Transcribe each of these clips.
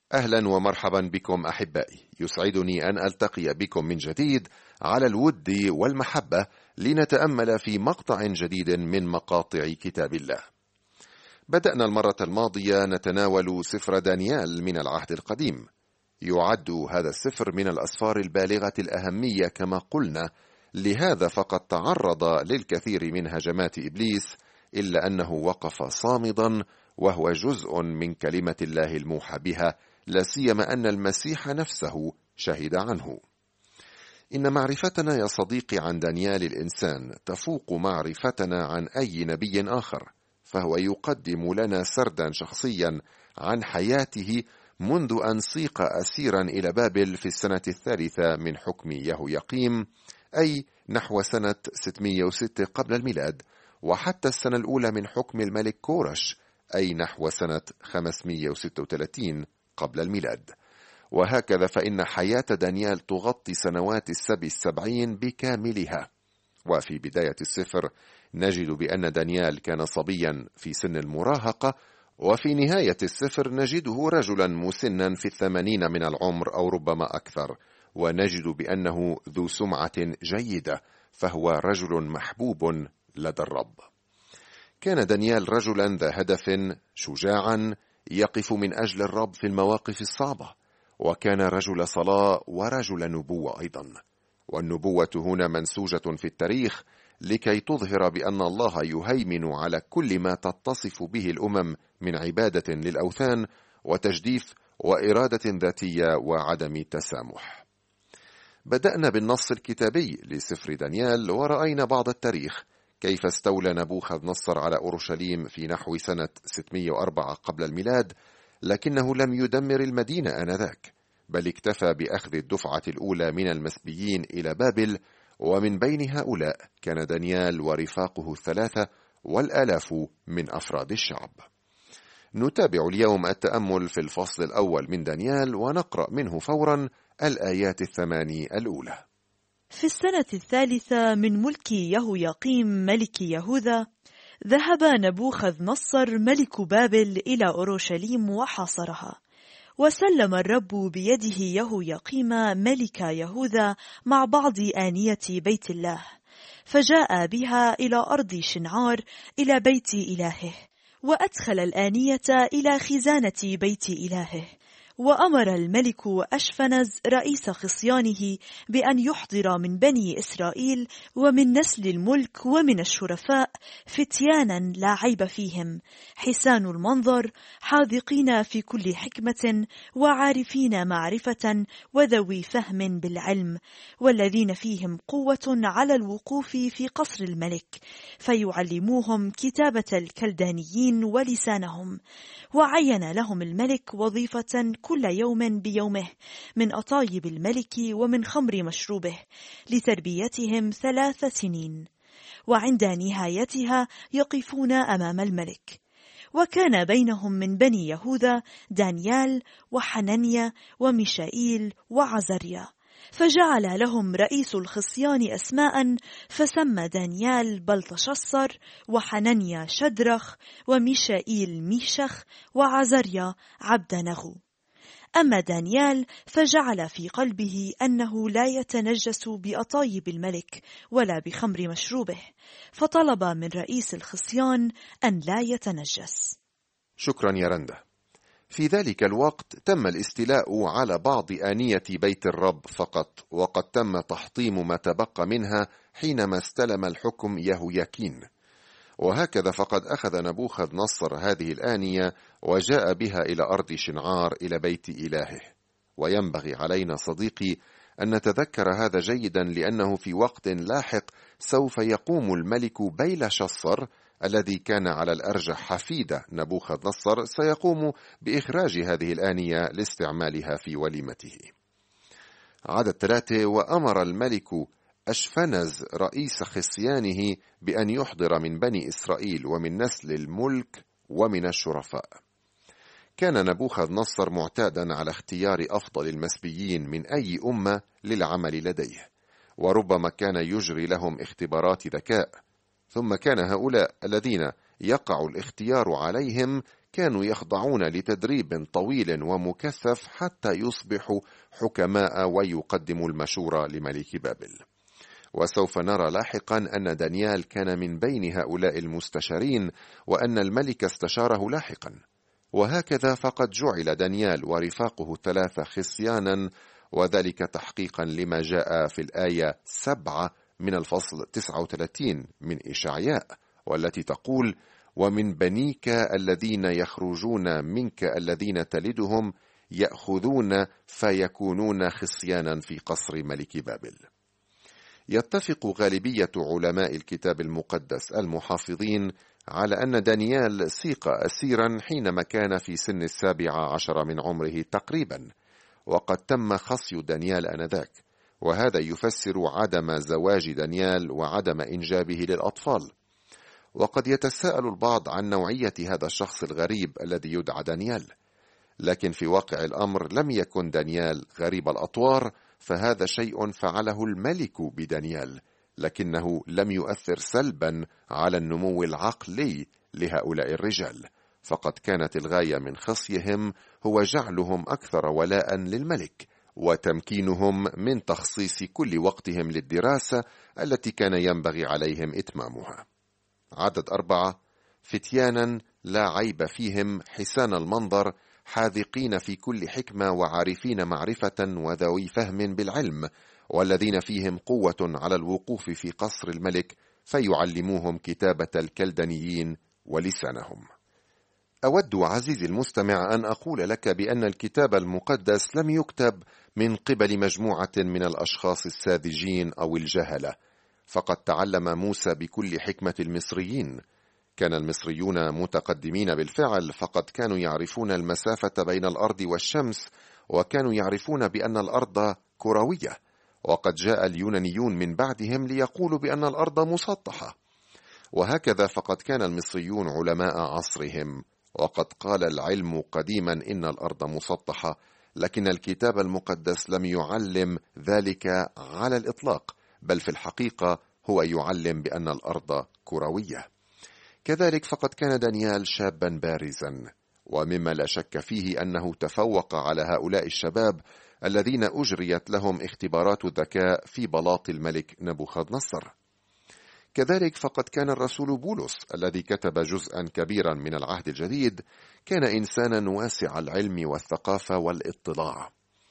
أهلا ومرحبا بكم أحبائي، يسعدني أن ألتقي بكم من جديد على الود والمحبة لنتأمل في مقطع جديد من مقاطع كتاب الله. بدأنا المرة الماضية نتناول سفر دانيال من العهد القديم. يعد هذا السفر من الأسفار البالغة الأهمية كما قلنا، لهذا فقد تعرض للكثير من هجمات إبليس، إلا أنه وقف صامدا، وهو جزء من كلمة الله الموحى بها، لا سيما أن المسيح نفسه شهد عنه. إن معرفتنا يا صديقي عن دانيال الإنسان تفوق معرفتنا عن أي نبي آخر، فهو يقدم لنا سردا شخصيا عن حياته منذ أن سيق أسيرا إلى بابل في السنة 3 من حكم يهويقيم، أي نحو سنة 606 قبل الميلاد، وحتى السنة الأولى من حكم الملك كورش، أي نحو سنة 536 قبل الميلاد. وهكذا فإن حياة دانيال تغطي سنوات السبي 70 بكاملها. وفي بداية السفر نجد بأن دانيال كان صبيا في سن المراهقة، وفي نهاية السفر نجده رجلا مسنا في 80 من العمر أو ربما أكثر، ونجد بأنه ذو سمعة جيدة، فهو رجل محبوب لدى الرب. كان دانيال رجلا ذا هدف، شجاعا، يقف من أجل الرب في المواقف الصعبة، وكان رجل صلاة ورجل نبوة أيضا. والنبوة هنا منسوجة في التاريخ لكي تظهر بأن الله يهيمن على كل ما تتصف به الأمم من عبادة للأوثان وتجديف وإرادة ذاتية وعدم تسامح. بدأنا بالنص الكتابي لسفر دانيال، ورأينا بعض التاريخ كيف استولى نبوخذ نصر على أورشليم في نحو سنة 604 قبل الميلاد، لكنه لم يدمر المدينة آنذاك، بل اكتفى بأخذ الدفعة الأولى من المسبيين إلى بابل، ومن بين هؤلاء كان دانيال ورفاقه 3 والآلاف من أفراد الشعب. نتابع اليوم التأمل في الفصل الأول من دانيال، ونقرأ منه فورا الآيات 8 الأولى. في السنة 3 من ملك يهويقيم ملك يهوذا، ذهب نبوخذ نصر ملك بابل إلى أورشليم وحاصرها، وسلم الرب بيده يهويقيم ملك يهوذا مع بعض آنية بيت الله، فجاء بها إلى أرض شنعار إلى بيت إلهه، وأدخل الآنية إلى خزانة بيت إلهه. وأمر الملك أشفنز رئيس خصيانه بأن يحضر من بني إسرائيل ومن نسل الملك ومن الشرفاء فتيانا لا عيب فيهم، حسان المنظر، حاذقين في كل حكمة، وعارفين معرفة، وذوي فهم بالعلم، والذين فيهم قوة على الوقوف في قصر الملك، فيعلموهم كتابة الكلدانيين ولسانهم. وعين لهم الملك وظيفة كل يوم بيومه من أطايب الملك ومن خمر مشروبه، لتربيتهم 3 سنين، وعند نهايتها يقفون أمام الملك. وكان بينهم من بني يهوذا دانيال وحنانيا وميشائيل وعزريا، فجعل لهم رئيس الخصيان أسماء، فسمى دانيال بلتشصر، وحنانيا شدرخ، وميشائيل ميشخ، وعزريا عبدنغو. أما دانيال فجعل في قلبه أنه لا يتنجس بأطايب الملك ولا بخمر مشروبه، فطلب من رئيس الخصيان أن لا يتنجس. شكرا يا رندا. في ذلك الوقت تم الاستيلاء على بعض آنية بيت الرب فقط، وقد تم تحطيم ما تبقى منها حينما استلم الحكم يهوياكين. وهكذا فقد أخذ نبوخذ نصر هذه الآنية وجاء بها إلى أرض شنعار إلى بيت إلهه. وينبغي علينا صديقي أن نتذكر هذا جيدا، لأنه في وقت لاحق سوف يقوم الملك بيلشصر الذي كان على الأرجح حفيد نبوخذ نصر سيقوم بإخراج هذه الآنية لاستعمالها في وليمته. عدد 3: وأمر الملك أشفنز رئيس خصيانه بأن يحضر من بني إسرائيل ومن نسل الملك ومن الشرفاء. كان نبوخذ نصر معتادا على اختيار أفضل المسبيين من أي أمة للعمل لديه، وربما كان يجري لهم اختبارات ذكاء، ثم كان هؤلاء الذين يقع الاختيار عليهم كانوا يخضعون لتدريب طويل ومكثف حتى يصبحوا حكماء ويقدموا المشورة لملك بابل. وسوف نرى لاحقا أن دانيال كان من بين هؤلاء المستشارين، وأن الملك استشاره لاحقا. وهكذا فقد جعل دانيال ورفاقه 3 خصيانا، وذلك تحقيقا لما جاء في الآية 7 من الفصل 39 من إشعياء، والتي تقول: ومن بنيك الذين يخرجون منك الذين تلدهم يأخذون فيكونون خصيانا في قصر ملك بابل. يتفق غالبية علماء الكتاب المقدس المحافظين على أن دانيال سيق أسيرا حينما كان في سن 17 من عمره تقريبا، وقد تم خصي دانيال آنذاك، وهذا يفسر عدم زواج دانيال وعدم إنجابه للأطفال. وقد يتساءل البعض عن نوعية هذا الشخص الغريب الذي يدعى دانيال، لكن في واقع الأمر لم يكن دانيال غريب الأطوار، فهذا شيء فعله الملك بدانيال، لكنه لم يؤثر سلبا على النمو العقلي لهؤلاء الرجال، فقد كانت الغاية من خصيهم هو جعلهم أكثر ولاء للملك، وتمكينهم من تخصيص كل وقتهم للدراسة التي كان ينبغي عليهم إتمامها. عدد 4: فتيانا لا عيب فيهم، حسان المنظر، حاذقين في كل حكمة، وعارفين معرفة، وذوي فهم بالعلم، والذين فيهم قوة على الوقوف في قصر الملك، فيعلموهم كتابة الكلدانيين ولسانهم. أود عزيزي المستمع أن أقول لك بأن الكتاب المقدس لم يكتب من قبل مجموعة من الأشخاص الساذجين أو الجهلة، فقد تعلم موسى بكل حكمة المصريين. كان المصريون متقدمين بالفعل، فقد كانوا يعرفون المسافة بين الأرض والشمس، وكانوا يعرفون بأن الأرض كروية، وقد جاء اليونانيون من بعدهم ليقولوا بأن الأرض مسطحة. وهكذا فقد كان المصريون علماء عصرهم، وقد قال العلم قديما إن الأرض مسطحة، لكن الكتاب المقدس لم يعلم ذلك على الإطلاق، بل في الحقيقة هو يعلم بأن الأرض كروية. كذلك فقد كان دانيال شابا بارزا، ومما لا شك فيه أنه تفوق على هؤلاء الشباب الذين أجريت لهم اختبارات الذكاء في بلاط الملك نبوخذ نصر. كذلك فقد كان الرسول بولس الذي كتب جزءا كبيرا من العهد الجديد كان إنسانا واسع العلم والثقافة والاطلاع.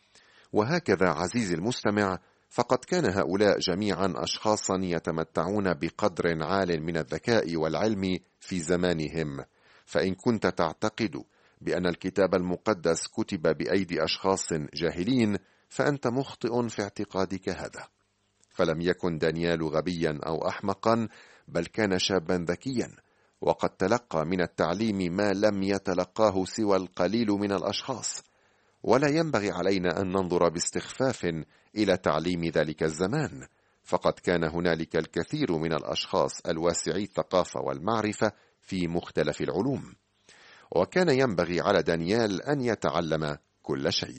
وهكذا عزيزي المستمع، فقد كان هؤلاء جميعا أشخاصا يتمتعون بقدر عال من الذكاء والعلم في زمانهم. فإن كنت تعتقد بأن الكتاب المقدس كتب بأيدي أشخاص جاهلين، فأنت مخطئ في اعتقادك هذا. فلم يكن دانيال غبيا أو أحمقا، بل كان شابا ذكيا، وقد تلقى من التعليم ما لم يتلقاه سوى القليل من الأشخاص. ولا ينبغي علينا أن ننظر باستخفاف إلى تعليم ذلك الزمان، فقد كان هنالك الكثير من الأشخاص الواسعي الثقافة والمعرفة في مختلف العلوم، وكان ينبغي على دانيال أن يتعلم كل شيء.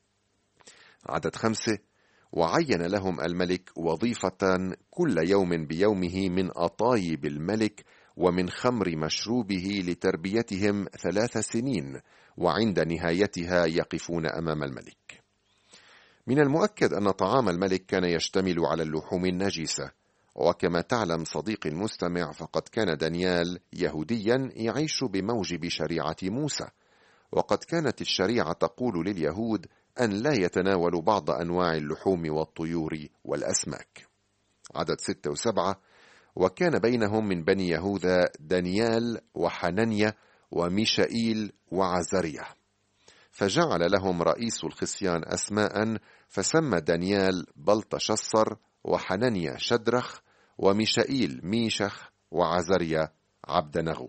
عدد 5: وعين لهم الملك وظيفة كل يوم بيومه من أطايب الملك ومن خمر مشروبه لتربيتهم 3 سنين، وعند نهايتها يقفون أمام الملك. من المؤكد أن طعام الملك كان يشتمل على اللحوم النجسة، وكما تعلم صديقي المستمع، فقد كان دانيال يهوديا يعيش بموجب شريعة موسى، وقد كانت الشريعة تقول لليهود أن لا يتناولوا بعض أنواع اللحوم والطيور والأسماك. عدد 6 و7: وكان بينهم من بني يهوذا دانيال وحنانيا وميشائيل وعزريا، فجعل لهم رئيس الخصيان أسماء، فسمى دانيال بلطشصر، وحنانيا شدرخ، وميشائيل ميشخ، وعزريا عبدنغو.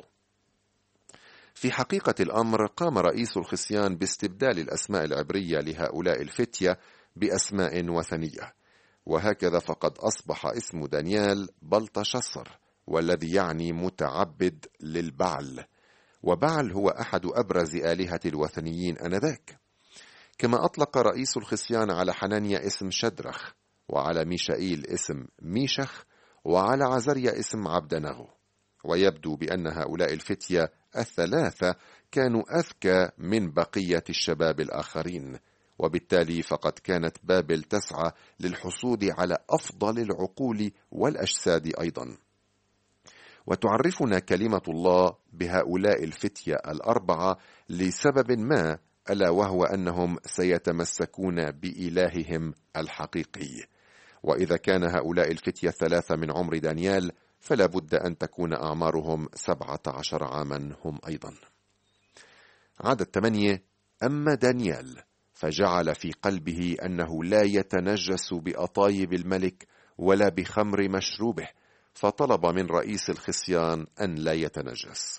في حقيقة الأمر قام رئيس الخصيان باستبدال الأسماء العبرية لهؤلاء الفتية بأسماء وثنية، وهكذا فقد أصبح اسم دانيال بلطشصر، والذي يعني متعبد للبعل، وبعل هو أحد أبرز آلهة الوثنيين آنذاك. كما أطلق رئيس الخصيان على حنانيا اسم شدرخ، وعلى ميشائيل اسم ميشخ، وعلى عزريا اسم عبدنغو. ويبدو بأن هؤلاء الفتية الثلاثة كانوا أذكى من بقية الشباب الآخرين، وبالتالي فقد كانت بابل تسعى للحصول على أفضل العقول والأجساد أيضا. وتعرفنا كلمة الله بهؤلاء الفتية الأربعة لسبب ما، ألا وهو أنهم سيتمسكون بإلههم الحقيقي. وإذا كان هؤلاء الفتية الثلاثة من عمر دانيال، فلا بد أن تكون أعمارهم 17 عاما هم أيضا. عدد 8: أما دانيال فجعل في قلبه أنه لا يتنجس بأطايب الملك ولا بخمر مشروبه، فطلب من رئيس الخصيان أن لا يتنجس.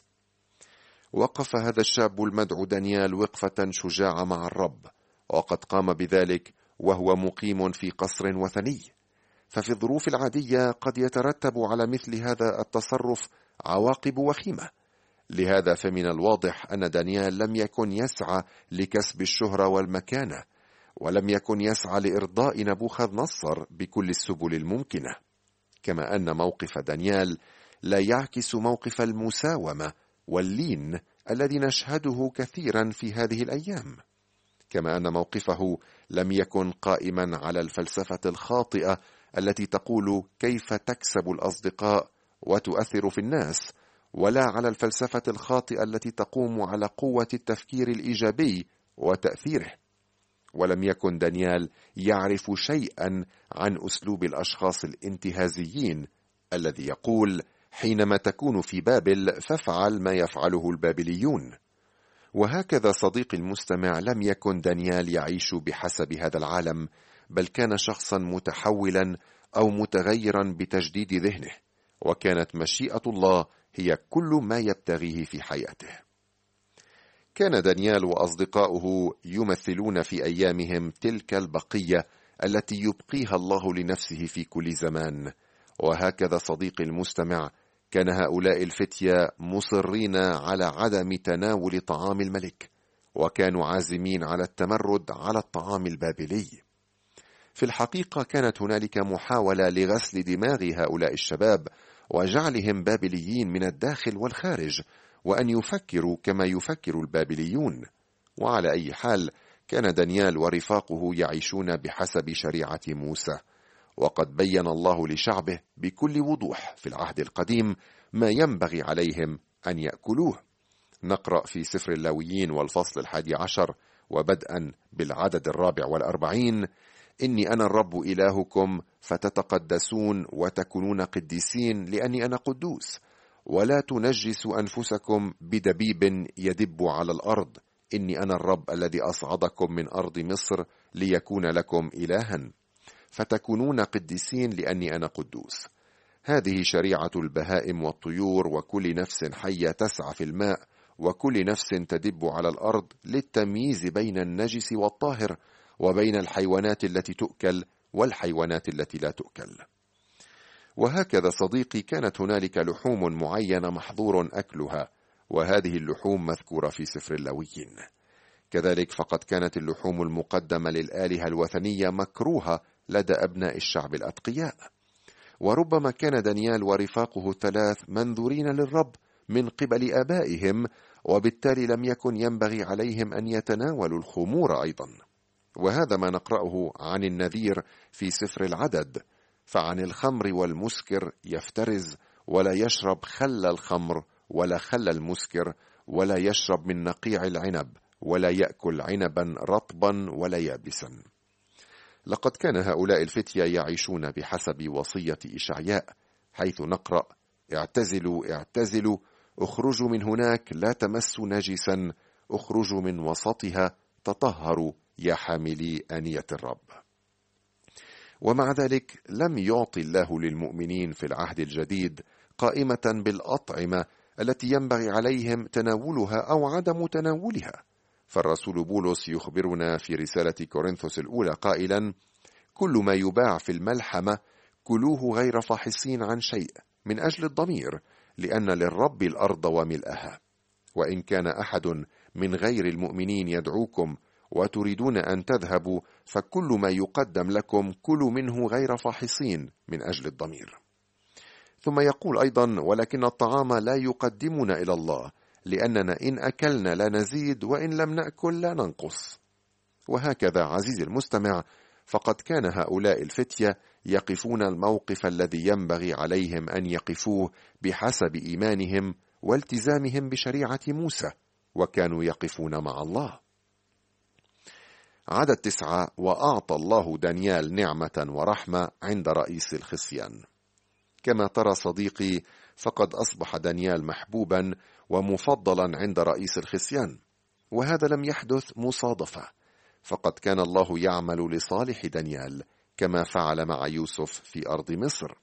وقف هذا الشاب المدعو دانيال وقفة شجاعة مع الرب، وقد قام بذلك وهو مقيم في قصر وثني. ففي الظروف العادية قد يترتب على مثل هذا التصرف عواقب وخيمة. لهذا فمن الواضح أن دانيال لم يكن يسعى لكسب الشهرة والمكانة، ولم يكن يسعى لإرضاء نبوخذ نصر بكل السبل الممكنة، كما أن موقف دانيال لا يعكس موقف المساومة واللين الذي نشهده كثيرا في هذه الأيام، كما أن موقفه لم يكن قائما على الفلسفة الخاطئة التي تقول كيف تكسب الأصدقاء وتؤثر في الناس، ولا على الفلسفة الخاطئة التي تقوم على قوة التفكير الإيجابي وتأثيره. ولم يكن دانيال يعرف شيئا عن أسلوب الأشخاص الانتهازيين الذي يقول حينما تكون في بابل فافعل ما يفعله البابليون. وهكذا صديقي المستمع، لم يكن دانيال يعيش بحسب هذا العالم، بل كان شخصا متحولا أو متغيرا بتجديد ذهنه، وكانت مشيئة الله هي كل ما يبتغيه في حياته. كان دانيال وأصدقاؤه يمثلون في أيامهم تلك البقية التي يبقيها الله لنفسه في كل زمان. وهكذا صديقي المستمع، كان هؤلاء الفتية مصرين على عدم تناول طعام الملك، وكانوا عازمين على التمرد على الطعام البابلي. في الحقيقة كانت هنالك محاولة لغسل دماغ هؤلاء الشباب وجعلهم بابليين من الداخل والخارج، وأن يفكروا كما يفكر البابليون. وعلى أي حال، كان دانيال ورفاقه يعيشون بحسب شريعة موسى، وقد بين الله لشعبه بكل وضوح في العهد القديم ما ينبغي عليهم أن يأكلوه. نقرأ في سفر اللاويين والفصل 11 وبدءا بالعدد 44: إني أنا الرب إلهكم فتتقدسون وتكونون قديسين لأني أنا قدوس، ولا تنجسوا أنفسكم بدبيب يدب على الأرض، إني أنا الرب الذي أصعدكم من أرض مصر ليكون لكم إلها، فتكونون قديسين لأني أنا قدوس. هذه شريعة البهائم والطيور وكل نفس حية تسعى في الماء وكل نفس تدب على الأرض، للتمييز بين النجس والطاهر، وبين الحيوانات التي تؤكل والحيوانات التي لا تؤكل. وهكذا صديقي، كانت هنالك لحوم معينة محظور أكلها، وهذه اللحوم مذكورة في سفر اللاويين. كذلك فقد كانت اللحوم المقدمة للآلهة الوثنية مكروهة لدى أبناء الشعب الأتقياء. وربما كان دانيال ورفاقه الثلاث منذورين للرب من قبل آبائهم، وبالتالي لم يكن ينبغي عليهم أن يتناولوا الخمور أيضا. وهذا ما نقرأه عن النذير في سفر العدد: فعن الخمر والمسكر يفترز، ولا يشرب خل الخمر ولا خل المسكر، ولا يشرب من نقيع العنب، ولا يأكل عنبا رطبا ولا يابسا. لقد كان هؤلاء الفتية يعيشون بحسب وصية إشعياء، حيث نقرأ: اعتزلوا اعتزلوا، اخرجوا من هناك، لا تمسوا نجسا، اخرجوا من وسطها، تطهروا يا حاملي آنية الرب. ومع ذلك لم يعطي الله للمؤمنين في العهد الجديد قائمة بالأطعمة التي ينبغي عليهم تناولها أو عدم تناولها. فالرسول بولس يخبرنا في رسالة كورنثوس الأولى قائلا: كل ما يباع في الملحمة كلوه غير فاحصين عن شيء من أجل الضمير، لأن للرب الأرض وملئها. وإن كان أحد من غير المؤمنين يدعوكم وتريدون أن تذهبوا، فكل ما يقدم لكم كلوا منه غير فاحصين من أجل الضمير. ثم يقول أيضا: ولكن الطعام لا يقدمنا إلى الله، لأننا إن أكلنا لا نزيد وإن لم نأكل لا ننقص. وهكذا عزيزي المستمع، فقد كان هؤلاء الفتية يقفون الموقف الذي ينبغي عليهم أن يقفوه بحسب إيمانهم والتزامهم بشريعة موسى، وكانوا يقفون مع الله. عدد 9: وأعطى الله دانيال نعمة ورحمة عند رئيس الخصيان. كما ترى صديقي، فقد أصبح دانيال محبوبا ومفضلا عند رئيس الخصيان، وهذا لم يحدث مصادفة، فقد كان الله يعمل لصالح دانيال كما فعل مع يوسف في أرض مصر.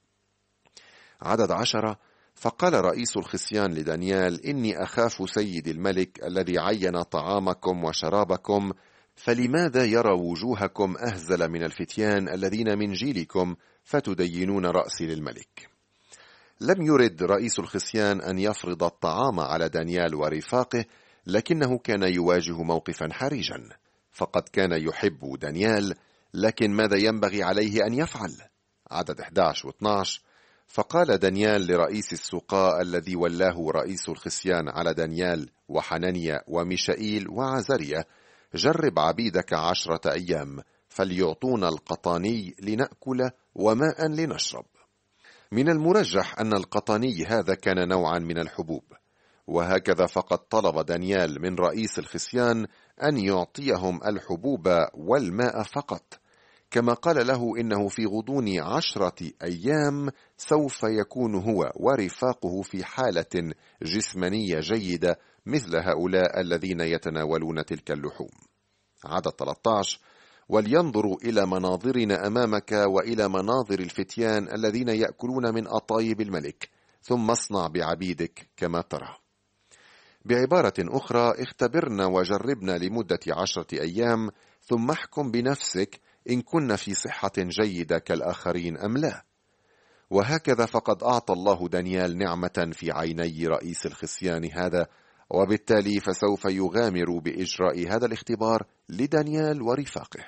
عدد 10: فقال رئيس الخصيان لدانيال: إني أخاف سيد الملك الذي عين طعامكم وشرابكم، فلماذا يرى وجوهكم أهزل من الفتيان الذين من جيلكم فتدينون رأسي للملك؟ لم يرد رئيس الخصيان أن يفرض الطعام على دانيال ورفاقه، لكنه كان يواجه موقفا حرجا، فقد كان يحب دانيال، لكن ماذا ينبغي عليه أن يفعل؟ عدد 11 و12: فقال دانيال لرئيس السقاء الذي ولاه رئيس الخصيان على دانيال وحنانيا وميشائيل وعزريا: جرب عبيدك 10 أيام، فليعطونا القطاني لنأكل وماء لنشرب. من المرجح أن القطاني هذا كان نوعا من الحبوب، وهكذا فقد طلب دانيال من رئيس الخصيان أن يعطيهم الحبوب والماء فقط، كما قال له إنه في غضون 10 أيام سوف يكون هو ورفاقه في حالة جسمانية جيدة مثل هؤلاء الذين يتناولون تلك اللحوم. عدد 13: ولينظروا إلى مناظرنا أمامك وإلى مناظر الفتيان الذين يأكلون من أطايب الملك، ثم اصنع بعبيدك كما ترى. بعبارة أخرى، اختبرنا وجربنا لمدة 10 أيام، ثم احكم بنفسك إن كنا في صحة جيدة كالآخرين أم لا. وهكذا فقد أعطى الله دانيال نعمة في عيني رئيس الخصيان هذا، وبالتالي فسوف يغامر بإجراء هذا الاختبار لدانيال ورفاقه.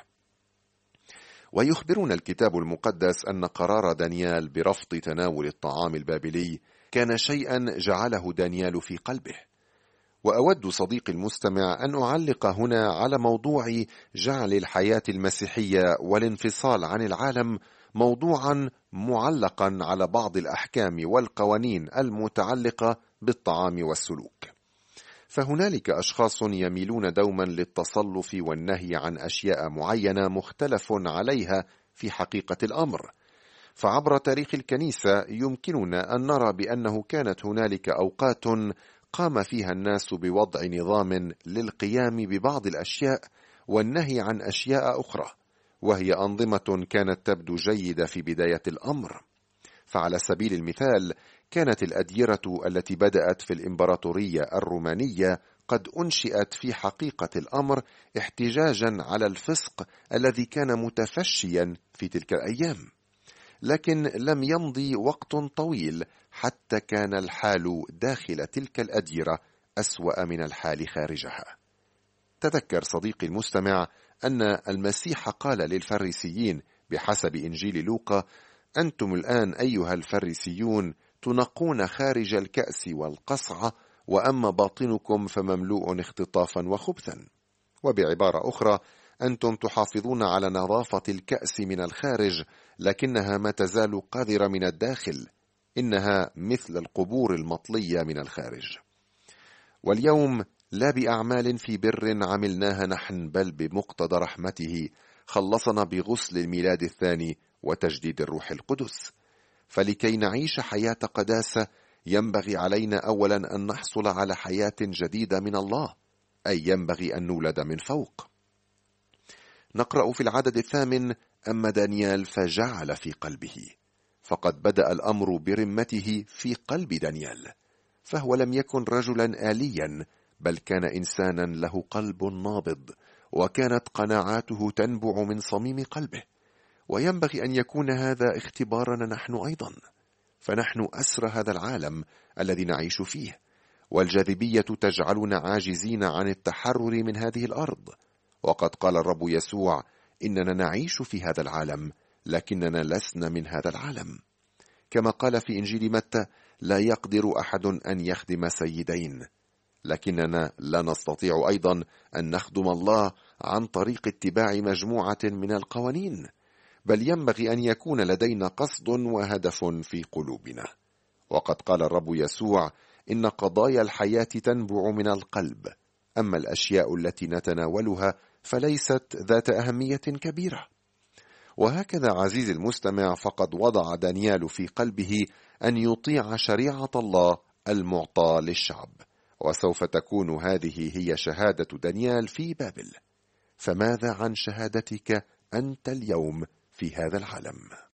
ويخبرنا الكتاب المقدس أن قرار دانيال برفض تناول الطعام البابلي كان شيئا جعله دانيال في قلبه. وأود صديقي المستمع أن أعلق هنا على موضوع جعل الحياة المسيحية والانفصال عن العالم موضوعا معلقا على بعض الأحكام والقوانين المتعلقة بالطعام والسلوك. فهنالك أشخاص يميلون دوما للتصلف والنهي عن أشياء معينة مختلف عليها في حقيقة الأمر. فعبر تاريخ الكنيسة يمكننا أن نرى بأنه كانت هنالك أوقات قام فيها الناس بوضع نظام للقيام ببعض الأشياء والنهي عن أشياء أخرى، وهي أنظمة كانت تبدو جيدة في بداية الأمر. فعلى سبيل المثال، كانت الأديرة التي بدأت في الإمبراطورية الرومانية قد أنشئت في حقيقة الأمر احتجاجا على الفسق الذي كان متفشيا في تلك الأيام، لكن لم يمضي وقت طويل حتى كان الحال داخل تلك الأديرة أسوأ من الحال خارجها. تذكر صديقي المستمع أن المسيح قال للفريسيين بحسب إنجيل لوقا: أنتم الآن أيها الفريسيون تنقون خارج الكأس والقصعة، وأما باطنكم فمملوء اختطافا وخبثا. وبعبارة أخرى، أنتم تحافظون على نظافة الكأس من الخارج، لكنها ما تزال قذرة من الداخل، إنها مثل القبور المطلية من الخارج. واليوم لا بأعمال في بر عملناها نحن، بل بمقتضى رحمته خلصنا بغسل الميلاد الثاني وتجديد الروح القدس. فلكي نعيش حياة قداسة ينبغي علينا أولا أن نحصل على حياة جديدة من الله، أي ينبغي أن نولد من فوق. نقرأ في العدد 8: أما دانيال فجعل في قلبه. فقد بدأ الأمر برمته في قلب دانيال، فهو لم يكن رجلا آليا، بل كان إنسانا له قلب نابض، وكانت قناعاته تنبع من صميم قلبه. وينبغي أن يكون هذا اختبارنا نحن أيضا، فنحن أسرى هذا العالم الذي نعيش فيه، والجاذبية تجعلنا عاجزين عن التحرر من هذه الأرض. وقد قال الرب يسوع: إننا نعيش في هذا العالم، لكننا لسنا من هذا العالم. كما قال في إنجيل متى: لا يقدر أحد أن يخدم سيدين، لكننا لا نستطيع أيضا أن نخدم الله عن طريق اتباع مجموعة من القوانين، بل ينبغي أن يكون لدينا قصد وهدف في قلوبنا. وقد قال الرب يسوع: إن قضايا الحياة تنبع من القلب، أما الأشياء التي نتناولها فليست ذات أهمية كبيرة. وهكذا عزيزي المستمع، فقد وضع دانيال في قلبه أن يطيع شريعة الله المعطاة للشعب، وسوف تكون هذه هي شهادة دانيال في بابل. فماذا عن شهادتك أنت اليوم في هذا العالم؟